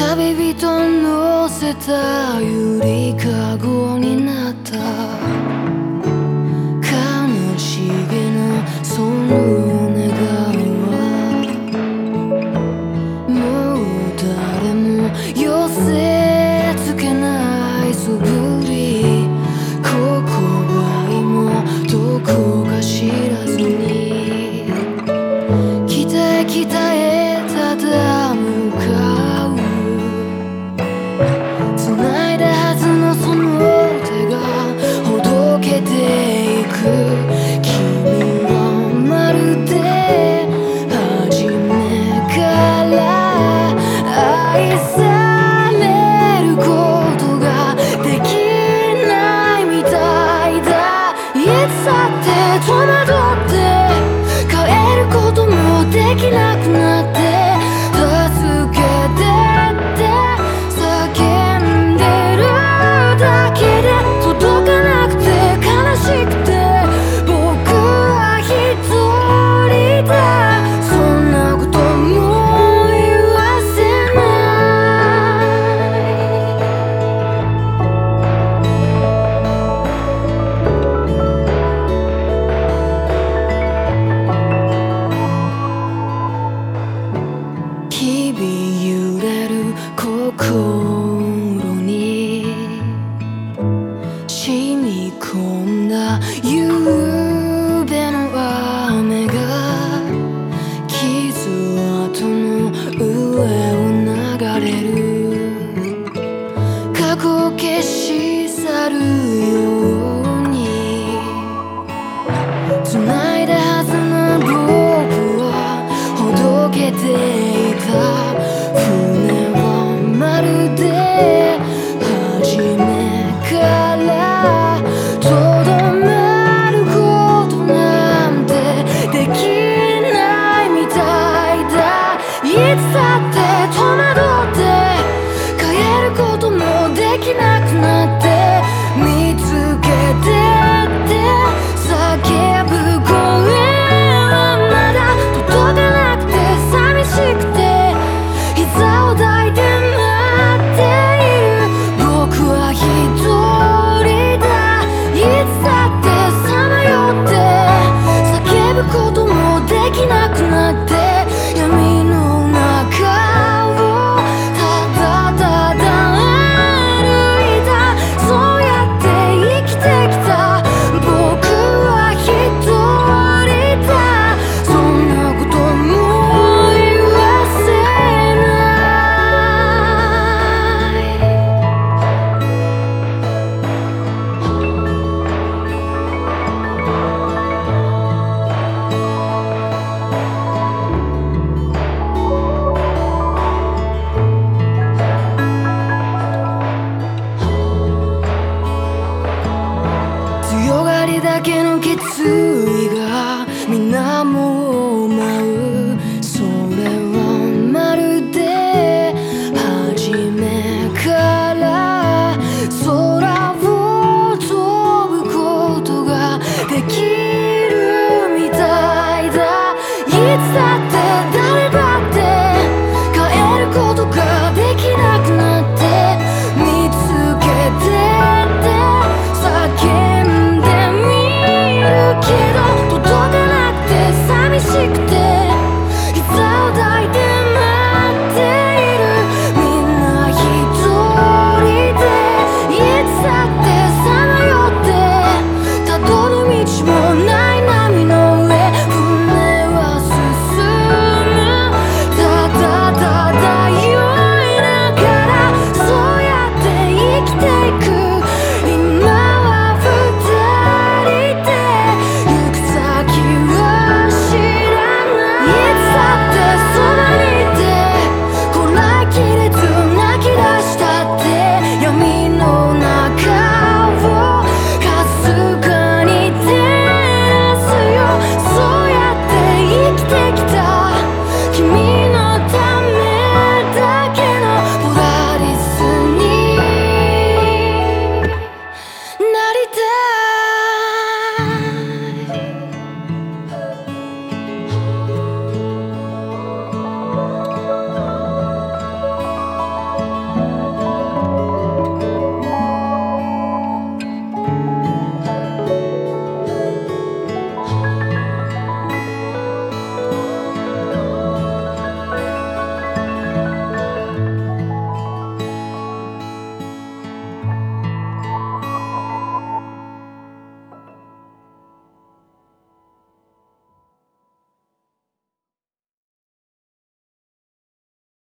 旅人乗せたゆりかごになった悲しげなその願いはもう誰も寄せつけない素振りここは今どこか知らずに北へ北へただ向かう繋いだはずのその手がほどけていく君はまるで初めから愛されることができないみたいだいつだって戸惑って帰ることもできなくなって助けてって叫んでるだけで届かなくて悲しくて僕は一人だそんなことも言わせない日々揺れる心